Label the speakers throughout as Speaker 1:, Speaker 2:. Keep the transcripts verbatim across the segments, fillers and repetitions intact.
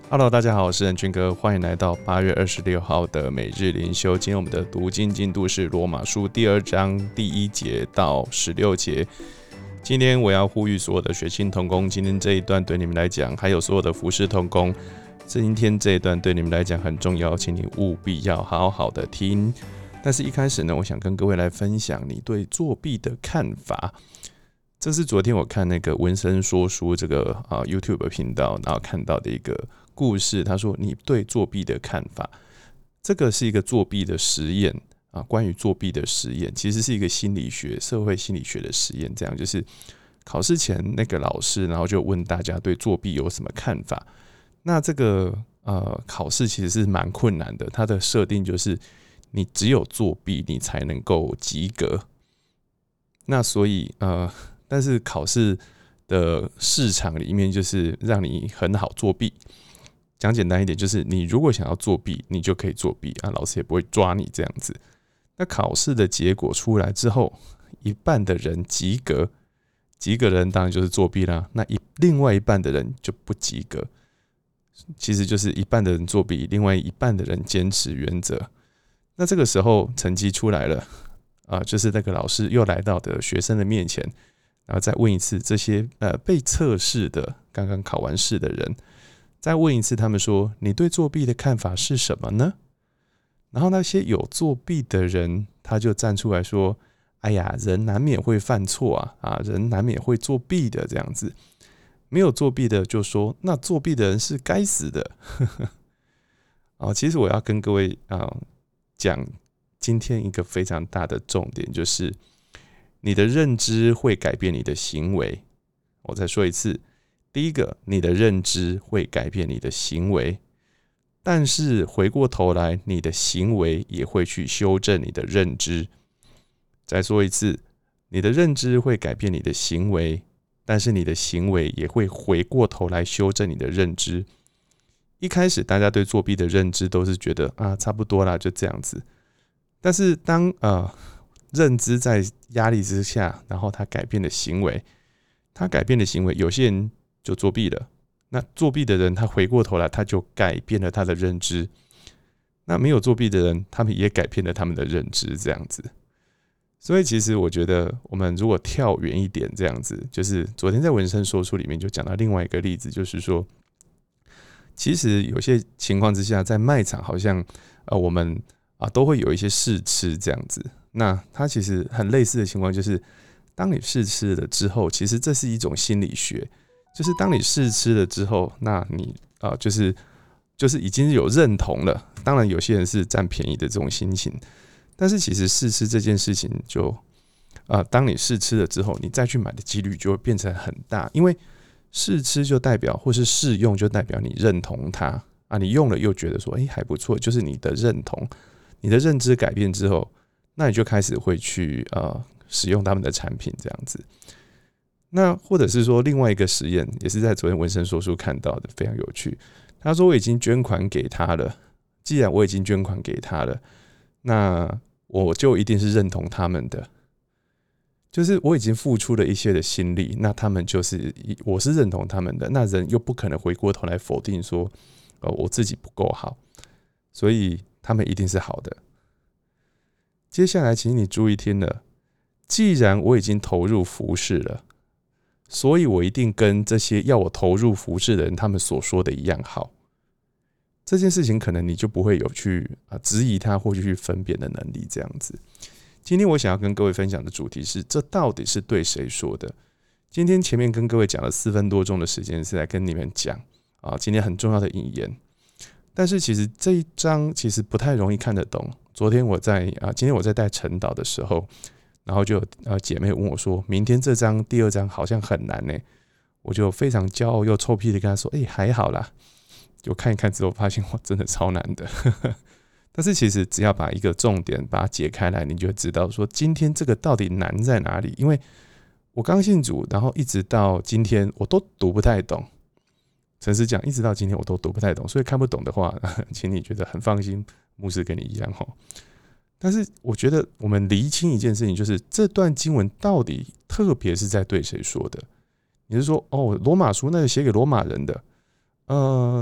Speaker 1: Hello， 大家好，我是任君哥，欢迎来到八月二十六号的每日灵修。今天我们的读经进度是罗马书第二章第一节到十六节。今天我要呼吁所有的学青同工，今天这一段对你们来讲，还有所有的服事同工，今天这一段对你们来讲很重要，请你务必要好好的听。但是一开始呢，我想跟各位来分享你对作弊的看法。这是昨天我看那个文森说书这个、啊、YouTube 频道，然后看到的一个故事。他说你对作弊的看法，这个是一个作弊的实验啊，关于作弊的实验，其实是一个心理学、社会心理学的实验。这样就是考试前那个老师，然后就问大家对作弊有什么看法。那这个呃考试其实是蛮困难的，它的设定就是你只有作弊，你才能够及格。那所以呃。但是考试的市场里面就是让你很好作弊，讲简单一点，就是你如果想要作弊，你就可以作弊啊，老师也不会抓你这样子。那考试的结果出来之后，一半的人及格，及格的人当然就是作弊啦。那一另外一半的人就不及格，其实就是一半的人作弊，另外一半的人坚持原则。那这个时候成绩出来了，啊，就是那个老师又来到的学生的面前。然后再问一次这些呃被测试的刚刚考完试的人，再问一次他们说你对作弊的看法是什么呢？然后那些有作弊的人他就站出来说：“哎呀，人难免会犯错啊，啊，人难免会作弊的这样子。”没有作弊的就说：“那作弊的人是该死的。”啊，其实我要跟各位啊讲今天一个非常大的重点就是。你的认知会改变你的行为。我再说一次，第一个，你的认知会改变你的行为，但是回过头来，你的行为也会去修正你的认知。再说一次，你的认知会改变你的行为，但是你的行为也会回过头来修正你的认知。一开始大家对作弊的认知都是觉得啊，差不多啦，就这样子。但是当呃。认知在压力之下，然后他改变了行为，他改变了行为，有些人就作弊了。那作弊的人，他回过头来，他就改变了他的认知。那没有作弊的人，他们也改变了他们的认知，这样子。所以其实我觉得，我们如果跳远一点，这样子，就是昨天在文森说书里面就讲到另外一个例子，就是说，其实有些情况之下，在卖场好像呃我们啊都会有一些试吃这样子。那它其实很类似的情况就是，当你试吃了之后，其实这是一种心理学，就是当你试吃了之后，那你啊、呃、就是就是已经有认同了。当然有些人是占便宜的这种心情，但是其实试吃这件事情就啊、呃，当你试吃了之后，你再去买的几率就会变成很大，因为试吃就代表或是试用就代表你认同它啊，你用了又觉得说哎、欸、还不错，就是你的认同，你的认知改变之后。那你就开始会去呃使用他们的产品这样子，那或者是说另外一个实验，也是在昨天文森说书看到的，非常有趣。他说我已经捐款给他了，既然我已经捐款给他了，那我就一定是认同他们的，就是我已经付出了一些的心力，那他们就是我是认同他们的，那人又不可能回过头来否定说，呃我自己不够好，所以他们一定是好的。接下来请你注意听了，既然我已经投入服事了，所以我一定跟这些要我投入服事的人他们所说的一样好。这件事情可能你就不会有去质疑他或去分辨的能力这样子。今天我想要跟各位分享的主题是，这到底是对谁说的？今天前面跟各位讲了四分多钟的时间是来跟你们讲啊，今天很重要的引言。但是其实这一章其实不太容易看得懂。昨天我在啊，今天我在带晨祷的时候，然后就有呃姐妹问我说，明天这章第二章好像很难呢、欸，我就非常骄傲又臭屁的跟她说，哎、欸、还好啦，就看一看之后发现哇真的超难的，但是其实只要把一个重点把它解开来，你就会知道说今天这个到底难在哪里。因为我刚信主，然后一直到今天我都读不太懂。诚实讲，一直到今天我都读不太懂，所以看不懂的话，请你觉得很放心，牧师跟你一样齁。但是我觉得我们厘清一件事情，就是这段经文到底特别是在对谁说的？你是说哦，罗马书那个写给罗马人的，呃，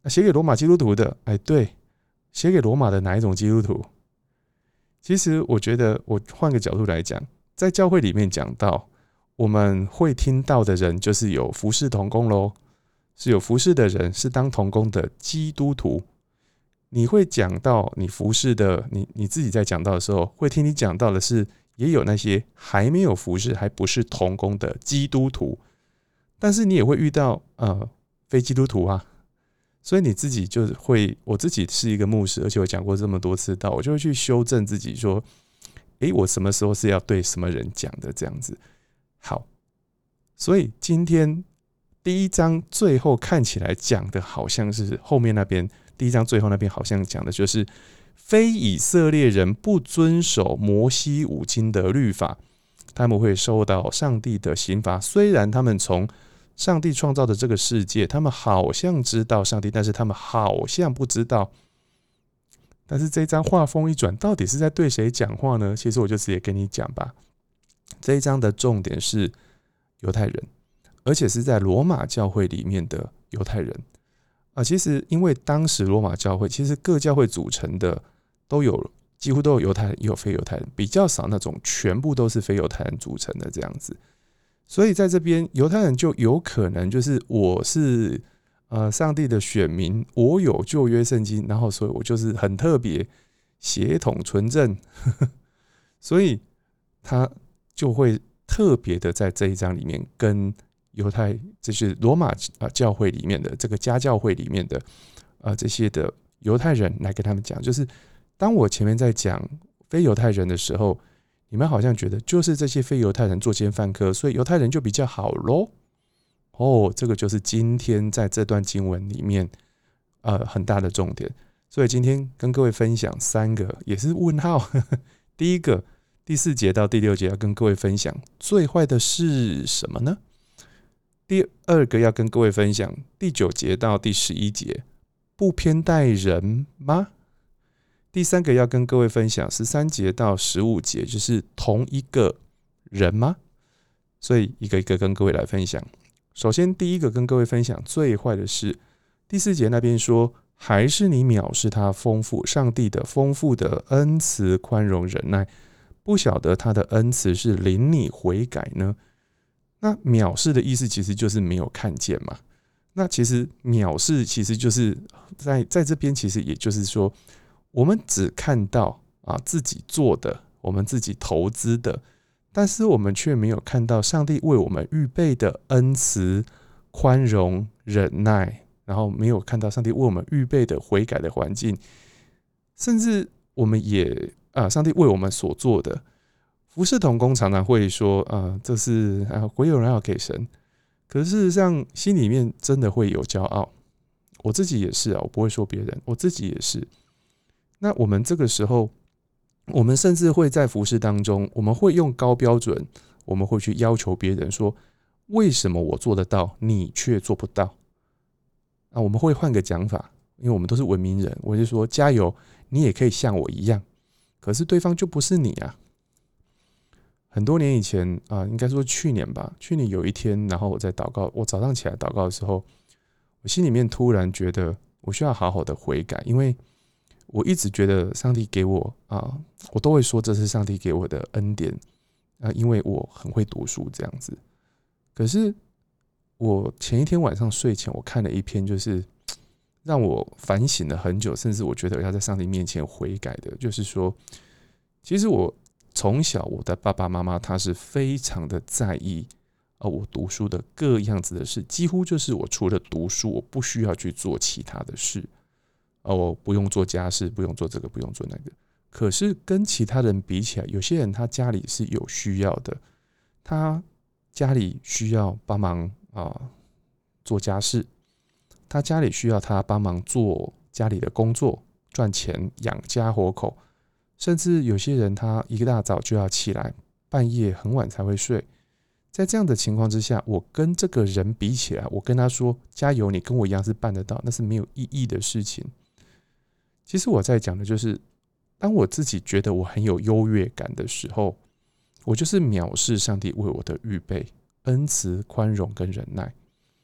Speaker 1: 写给罗马基督徒的，哎，对，写给罗马的哪一种基督徒？其实我觉得，我换个角度来讲，在教会里面讲到，我们会听到的人就是有服侍同工咯，是有服侍的人，是当同工的基督徒。你会讲到你服侍的，你你自己在讲到的时候，会听你讲到的是，也有那些还没有服侍，还不是同工的基督徒，但是你也会遇到呃非基督徒啊，所以你自己就会，我自己是一个牧师，而且我讲过这么多次道，我就会去修正自己说，诶，我什么时候是要对什么人讲的这样子。好，所以今天第一章最后看起来讲的好像是后面那边。第一章最后那边好像讲的就是非以色列人不遵守摩西五经的律法，他们会受到上帝的刑罚。虽然他们从上帝创造的这个世界，他们好像知道上帝，但是他们好像不知道。但是这一章话锋一转，到底是在对谁讲话呢？其实我就直接跟你讲吧。这一章的重点是犹太人，而且是在罗马教会里面的犹太人。啊，其实因为当时罗马教会其实各教会组成的都有，几乎都有犹太人也有非犹太人，比较少那种全部都是非犹太人组成的这样子。所以在这边犹太人就有可能就是我是呃上帝的选民，我有旧约圣经，然后所以我就是很特别，血统纯正，呵呵，所以他就会特别的在这一章里面跟犹太，就是罗马教会里面的这个家教会里面的呃这些的犹太人来跟他们讲，就是当我前面在讲非犹太人的时候，你们好像觉得就是这些非犹太人作奸犯科，所以犹太人就比较好咯。哦，这个就是今天在这段经文里面呃很大的重点。所以今天跟各位分享三个也是问号。呵呵，第一个第四节到第六节要跟各位分享最坏的是什么呢？第二个要跟各位分享第九节到第十一节，不偏待人吗？第三个要跟各位分享十三节到十五节，就是同一个人吗？所以一个一个跟各位来分享。首先第一个跟各位分享最坏的是第四节那边说，还是你藐视他丰富上帝的丰富的恩慈宽容忍耐，不晓得他的恩慈是领你悔改呢？那藐视的意思其实就是没有看见嘛。那其实藐视其实就是在在这边，其实也就是说，我们只看到啊自己做的，我们自己投资的，但是我们却没有看到上帝为我们预备的恩慈、宽容、忍耐，然后没有看到上帝为我们预备的悔改的环境，甚至我们也啊，上帝为我们所做的。服事同工常常会说，呃，这是啊，鬼有人要给神。可是事实上，心里面真的会有骄傲。我自己也是啊，我不会说别人，我自己也是。那我们这个时候，我们甚至会在服事当中，我们会用高标准，我们会去要求别人说，为什么我做得到，你却做不到？啊，我们会换个讲法，因为我们都是文明人，我就说加油，你也可以像我一样。可是对方就不是你啊。很多年以前啊、呃，应该说去年吧。去年有一天，然后我在祷告，我早上起来祷告的时候，我心里面突然觉得我需要好好的悔改，因为我一直觉得上帝给我啊、呃，我都会说这是上帝给我的恩典啊、呃，因为我很会读书这样子。可是我前一天晚上睡前，我看了一篇，就是让我反省了很久，甚至我觉得要在上帝面前悔改的，就是说，其实我。从小，我的爸爸妈妈他是非常的在意，呃，我读书的各样子的事，几乎就是我除了读书，我不需要去做其他的事，呃，我不用做家事，不用做这个，不用做那个。可是跟其他人比起来，有些人他家里是有需要的，他家里需要帮忙啊、呃、做家事，他家里需要他帮忙做家里的工作，赚钱养家活口。甚至有些人他一个大早就要起来，半夜很晚才会睡。在这样的情况之下，我跟这个人比起来，我跟他说加油，你跟我一样是办得到，那是没有意义的事情。其实我在讲的就是，当我自己觉得我很有优越感的时候，我就是藐视上帝为我的预备恩慈、宽容跟忍耐。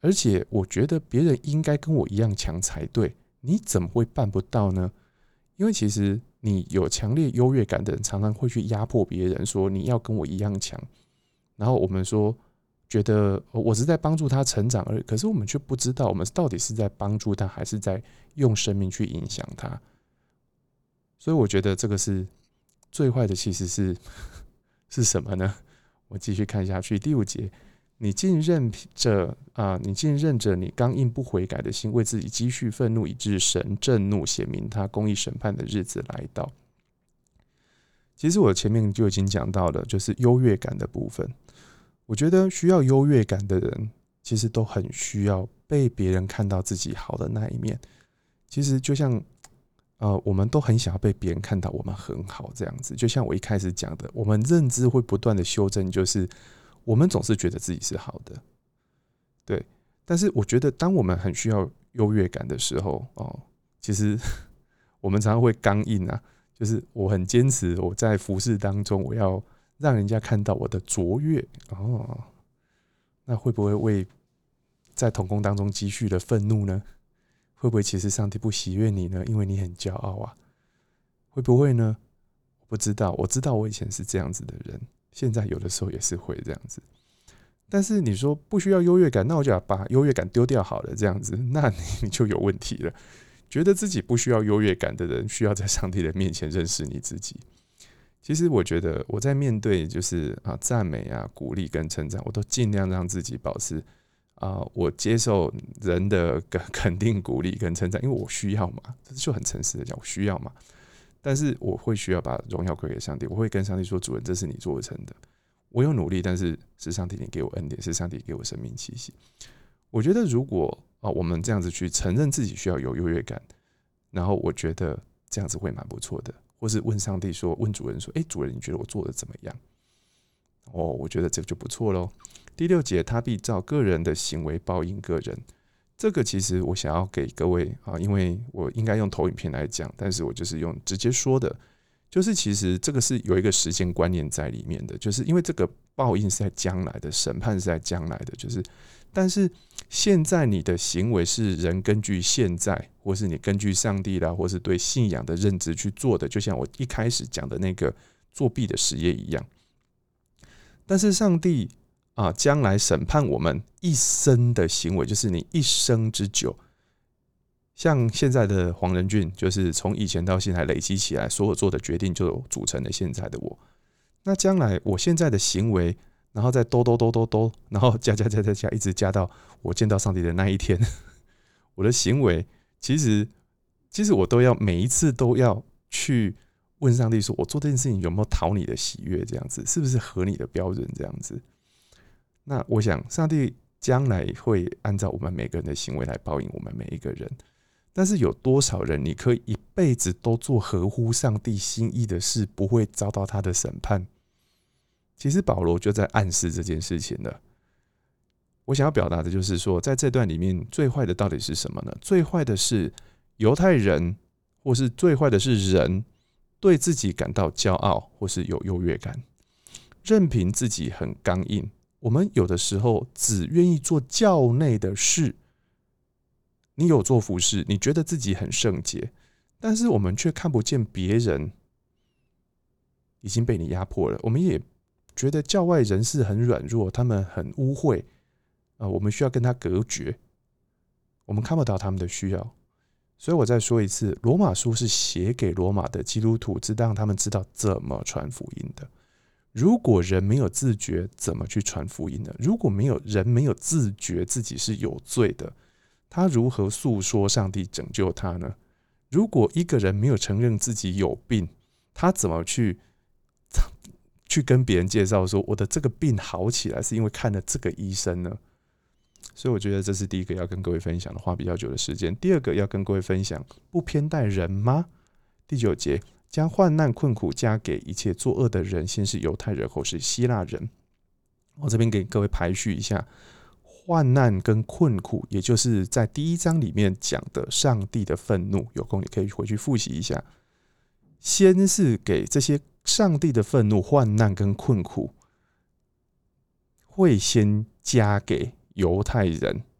Speaker 1: 而且我觉得别人应该跟我一样强才对，你怎么会办不到呢？因为其实你有强烈优越感的人，常常会去压迫别人，说你要跟我一样强。然后我们说，觉得我是在帮助他成长而已，可是我们却不知道，我们到底是在帮助他，还是在用生命去影响他。所以我觉得这个是最坏的，其实是是什么呢？我继续看下去，第五节。你竟任着啊！你竟任着你刚硬不悔改的心，为自己积蓄愤怒，以致神震怒，显明他公义审判的日子来到。其实我前面就已经讲到了，就是优越感的部分。我觉得需要优越感的人，其实都很需要被别人看到自己好的那一面。其实就像呃，我们都很想要被别人看到我们很好这样子。就像我一开始讲的，我们认知会不断的修正，就是我们总是觉得自己是好的，对。但是我觉得，当我们很需要优越感的时候，哦，其实我们常常会刚硬啊，就是我很坚持，我在服事当中，我要让人家看到我的卓越哦。那会不会为在同工当中积蓄了愤怒呢？会不会其实上帝不喜悦你呢？因为你很骄傲啊？会不会呢？我不知道，我知道我以前是这样子的人。现在有的时候也是会这样子，但是你说不需要优越感，那我就把优越感丢掉好了，这样子，那你就有问题了。觉得自己不需要优越感的人，需要在上帝的面前认识你自己。其实我觉得我在面对就是啊赞美啊、鼓励跟称赞，我都尽量让自己保持啊，我接受人的肯定、鼓励跟称赞，因为我需要嘛，这就很诚实的讲，我需要嘛。但是我会需要把荣耀归给上帝，我会跟上帝说：“主人，这是你做成的，我有努力，但是是上帝你给我恩典，是上帝给我生命气息。”我觉得如果啊我们这样子去承认自己需要有优越感，然后我觉得这样子会蛮不错的。或是问上帝说，问主人说：“哎，主人，你觉得我做的怎么样？”哦，我觉得这就不错咯。第六节，他必照个人的行为报应个人。这个其实我想要给各位啊，因为我应该用投影片来讲，但是我就是用直接说的，就是其实这个是有一个时间观念在里面的，就是因为这个报应是在将来的，审判是在将来的，就是但是现在你的行为是人根据现在，或是你根据上帝啦，或是对信仰的认知去做的，就像我一开始讲的那个作弊的实业一样。但是上帝啊，将来审判我们一生的行为，就是你一生之久。像现在的黄仁俊，就是从以前到现在累积起来，所有做的决定就组成了现在的我。那将来我现在的行为，然后再兜兜兜兜兜，然后加加加加加，一直加到我见到上帝的那一天，我的行为其实其实我都要每一次都要去问上帝说，我做这件事情有没有讨你的喜悦？这样子是不是合你的标准？这样子。那我想，上帝将来会按照我们每个人的行为来报应我们每一个人。但是有多少人，你可以一辈子都做合乎上帝心意的事，不会遭到他的审判？其实保罗就在暗示这件事情了。我想要表达的就是说，在这段里面，最坏的到底是什么呢？最坏的是犹太人，或是最坏的是人对自己感到骄傲，或是有优越感，任凭自己很刚硬。我们有的时候只愿意做教内的事，你有做服事，你觉得自己很圣洁，但是我们却看不见别人已经被你压迫了。我们也觉得教外人士很软弱，他们很污秽，呃，我们需要跟他隔绝，我们看不到他们的需要。所以我再说一次，罗马书是写给罗马的基督徒，是让他们知道怎么传福音的。如果人没有自觉，怎么去传福音呢？如果没有人没有自觉自己是有罪的，他如何诉说上帝拯救他呢？如果一个人没有承认自己有病，他怎么去去跟别人介绍说我的这个病好起来是因为看了这个医生呢？所以我觉得这是第一个要跟各位分享的，花比较久的时间。第二个要跟各位分享，不偏待人吗？第九节，将患难困苦加给一切作恶的人，先是犹太人，后是希腊人。我这边给各位排序一下，患难跟困苦，也就是在第一章里面讲的上帝的愤怒，有空你可以回去复习一下。先是给这些上帝的愤怒、患难跟困苦，会先加给犹太人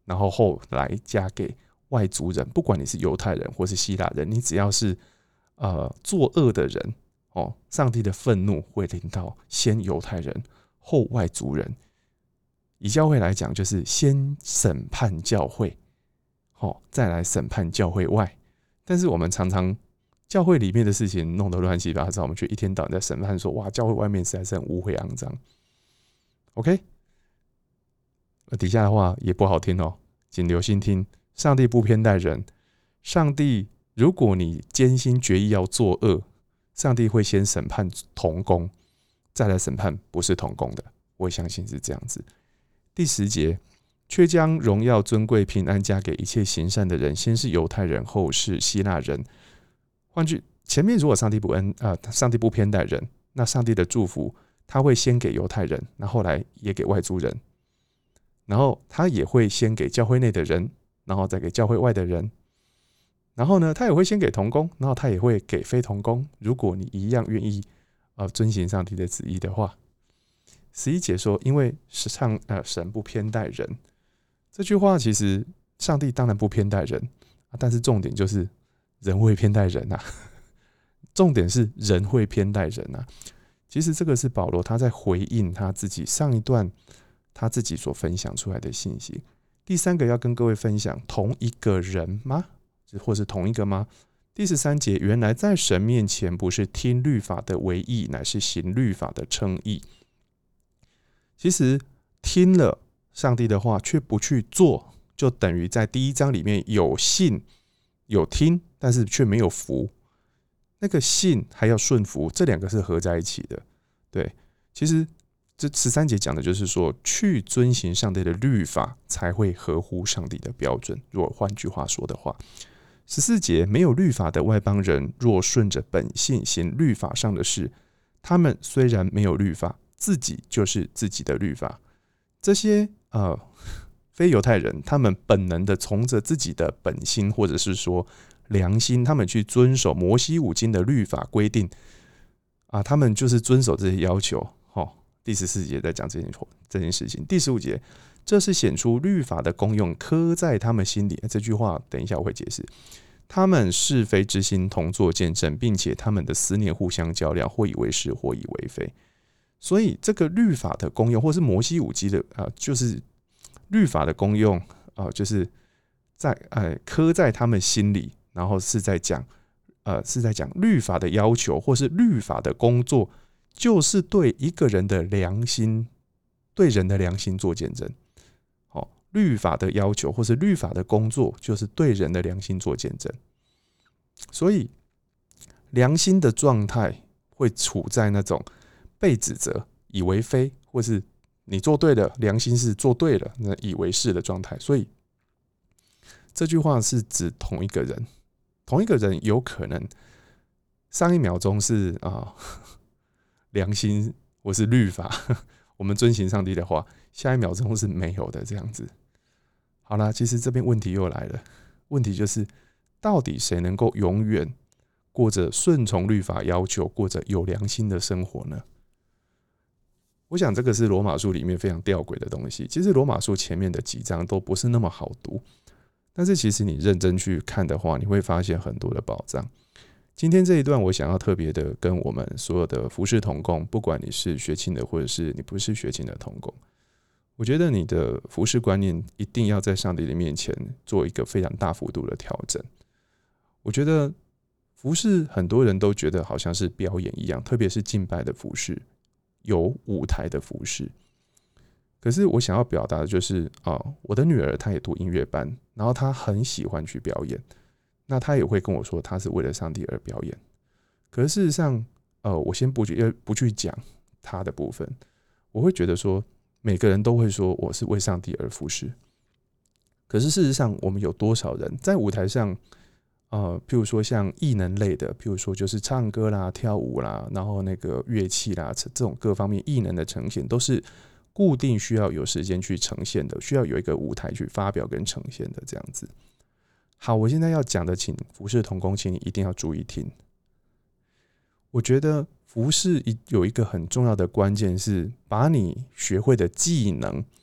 Speaker 1: 然后后来加给外族人，不管你是犹太人或是希腊人，你只要是呃作恶的人哦，上帝的愤怒会临到先犹太人后外族人。以教会来讲，就是先审判教会，哦，再来审判教会外。但是我们常常教会里面的事情弄得乱七八糟，我们却一天到晚在审判说，哇，教会外面实在是很污秽肮脏。OK， 底下的话也不好听哦，请留心听。上帝不偏待人，上帝如果你艰辛决意要作恶，上帝会先审判同工，再来审判不是同工的。我相信是这样子。第十节，却将荣耀、尊贵、平安加给一切行善的人，先是犹太人，后是希腊人。换句前面如果上帝不恩啊、呃，上帝不偏待人，那上帝的祝福他会先给犹太人，那后来也给外族人，然后他也会先给教会内的人，然后再给教会外的人，然后呢，他也会先给同工，然后他也会给非同工。如果你一样愿意呃遵行上帝的旨意的话。十一节说，因为上呃神不偏待人，这句话其实上帝当然不偏待人，啊、但是重点就是人会偏待人啊，重点是人会偏待人啊。其实这个是保罗他在回应他自己上一段他自己所分享出来的信息。第三个要跟各位分享，同一个人吗？或是同一个吗？第十三节，原来在神面前不是听律法的为义，乃是行律法的称义。其实听了上帝的话却不去做，就等于在第一章里面有信有听，但是却没有服。那个信还要顺服，这两个是合在一起的。对，其实这十三节讲的就是说，去遵行上帝的律法才会合乎上帝的标准。如果换句话说的话，十四节，没有律法的外邦人若顺着本性行律法上的事，他们虽然没有律法，自己就是自己的律法。这些呃非犹太人，他们本能的从着自己的本心，或者是说良心，他们去遵守摩西五经的律法规定啊，他们就是遵守这些要求。哦，第十四节在讲这件这件事情。第十五节，这是显出律法的功用刻在他们心里。这句话等一下我会解释。他们是非之心同作见证，并且他们的思念互相较量，或以为是，或以为非。所以这个律法的功用，或是摩西五经的、呃、就是律法的功用、呃、就是在、呃、刻在他们心里，然后是在讲、呃、是在讲律法的要求，或是律法的工作，就是对一个人的良心，对人的良心做见证。哦，律法的要求或是律法的工作，就是对人的良心做见证。所以良心的状态会处在那种被指责、以为非，或是你做对了，良心是做对了，那以为是的状态。所以这句话是指同一个人，同一个人有可能上一秒钟是啊良心或是律法，我们遵行上帝的话，下一秒钟是没有的这样子。好啦，其实这边问题又来了，问题就是到底谁能够永远过着顺从律法要求，过着有良心的生活呢？我想这个是罗马书里面非常吊诡的东西。其实罗马书前面的几章都不是那么好读，但是其实你认真去看的话，你会发现很多的宝藏。今天这一段我想要特别的跟我们所有的服事同工，不管你是学青的或者是你不是学青的同工，我觉得你的服事观念一定要在上帝的面前做一个非常大幅度的调整。我觉得服事很多人都觉得好像是表演一样，特别是敬拜的服事，有舞台的服事。可是我想要表达的就是、哦、我的女儿她也读音乐班，然后她很喜欢去表演，那她也会跟我说她是为了上帝而表演。可是事实上、呃、我先不去不去讲她的部分，我会觉得说每个人都会说我是为上帝而服事。可是事实上我们有多少人在舞台上呃，譬如说像艺能类的，譬如说就是唱歌啦、跳舞啦，然后那个乐器啦，这种各方面艺能的呈现，都是固定需要有时间去呈现的，需要有一个舞台去发表跟呈现的这样子。好，我现在要讲的，请服事同工，请你一定要注意听。我觉得服事有一个很重要的关键是，把你学会的技能，或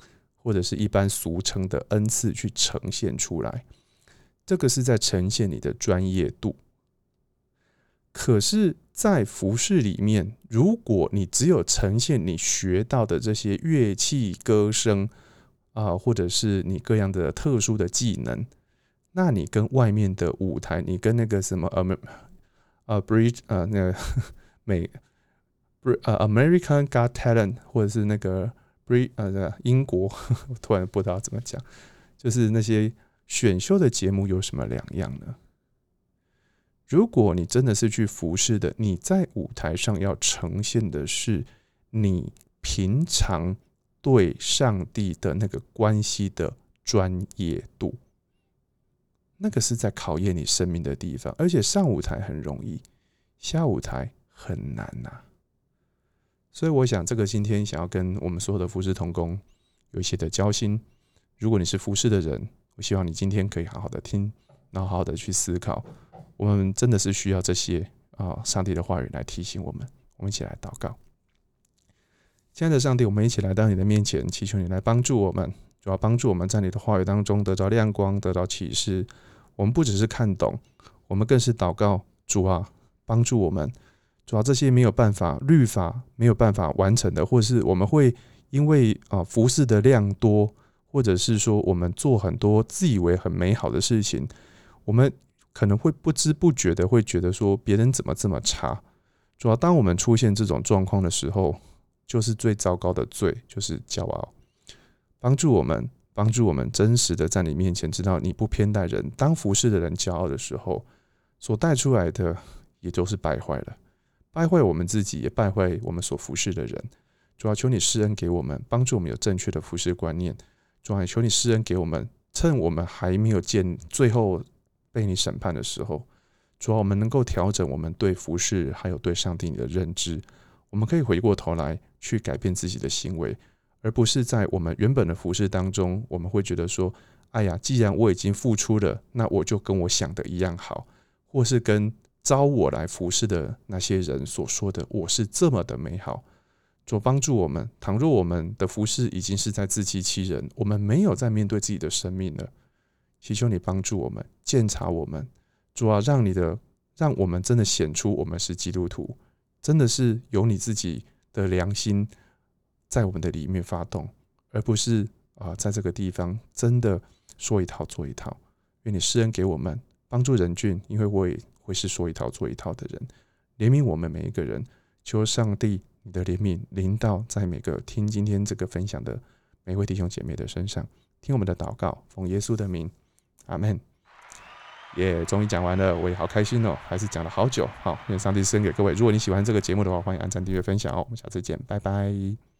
Speaker 1: 或者是一般俗称的恩赐去呈现出来，这个是在呈现你的专业度。可是在服事里面，如果你只有呈现你学到的这些乐器、歌声啊，或者是你各样的特殊的技能，那你跟外面的舞台，你跟那个什么呃呃 Bridge 呃那个美呃 American Got Talent 或者是那个 Bridge 呃英国，我突然不知道怎么讲，就是那些选秀的节目有什么两样呢？如果你真的是去服事的，你在舞台上要呈现的是你平常对上帝的那个关系的专业度，那个是在考验你生命的地方。而且上舞台很容易，下舞台很难啊。所以我想这个今天想要跟我们所有的服事同工有一些的交心。如果你是服事的人，我希望你今天可以好好的听，然后好好的去思考，我们真的是需要这些啊，上帝的话语来提醒我们。我们一起来祷告。亲爱的上帝，我们一起来到你的面前，祈求你来帮助我们，主要帮助我们在你的话语当中得到亮光，得到启示。我们不只是看懂，我们更是祷告，主啊，帮助我们。主要这些没有办法，律法没有办法完成的，或是我们会因为啊服事的量多，或者是说我们做很多自以为很美好的事情，我们可能会不知不觉的会觉得说别人怎么这么差。主要当我们出现这种状况的时候，就是最糟糕的罪，就是骄傲。帮助我们，帮助我们真实的在你面前知道你不偏待人。当服事的人骄傲的时候，所带出来的也就是败坏了，败坏我们自己，也败坏我们所服事的人。主要求你施恩给我们，帮助我们有正确的服事观念。主要求你施恩给我们，趁我们还没有见最后被你审判的时候，主要我们能够调整我们对服事还有对上帝的认知，我们可以回过头来去改变自己的行为，而不是在我们原本的服事当中，我们会觉得说，哎呀，既然我已经付出了，那我就跟我想的一样好，或是跟招我来服事的那些人所说的我是这么的美好。主帮助我们，倘若我们的服事已经是在自欺欺人，我们没有在面对自己的生命了，祈求你帮助我们，鉴察我们。主啊，让你的让我们真的显出我们是基督徒，真的是有你自己的良心在我们的里面发动，而不是、呃、在这个地方真的说一套做一套。愿你施恩给我们，帮助人俊，因为我也会是说一套做一套的人。怜悯我们每一个人，求上帝你的怜悯临到在每个听今天这个分享的每位弟兄姐妹的身上。听我们的祷告，奉耶稣的名，阿们。耶、yeah, 终于讲完了，我也好开心哦，还是讲了好久。好，愿上帝施恩给各位。如果你喜欢这个节目的话，欢迎按赞、订阅、分享哦。我们下次见，拜拜。